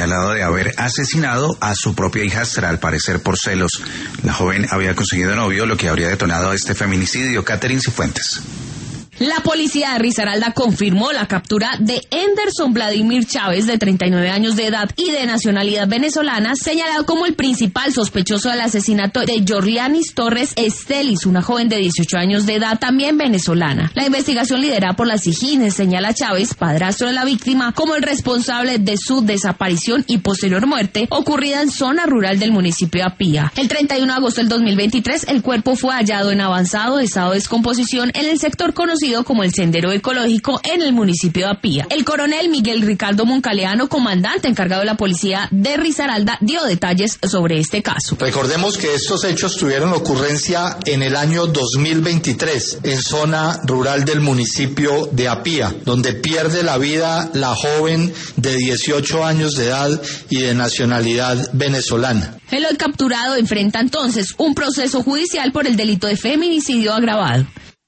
señalado de haber asesinado a su propia hijastra, al parecer por celos. La joven había conseguido novio, lo que habría detonado este feminicidio. Catherine Cifuentes. La policía de Risaralda confirmó la captura de Enderson Vladimir Chávez, de 39 años de edad y de nacionalidad venezolana, señalado como el principal sospechoso del asesinato de Yorlianis Torres Estelis, una joven de 18 años de edad, también venezolana. La investigación liderada por la SIJIN señala a Chávez, padrastro de la víctima, como el responsable de su desaparición y posterior muerte ocurrida en zona rural del municipio de Apía. El 31 de agosto del 2023, el cuerpo fue hallado en avanzado estado de descomposición en el sector conocido como el Sendero Ecológico en el municipio de Apía. El coronel Miguel Ricardo Moncaleano, comandante encargado de la policía de Risaralda, dio detalles sobre este caso. Recordemos que estos hechos tuvieron ocurrencia en el año 2023 en zona rural del municipio de Apía, donde pierde la vida la joven de 18 años de edad y de nacionalidad venezolana. El hoy capturado enfrenta entonces un proceso judicial por el delito de feminicidio agravado.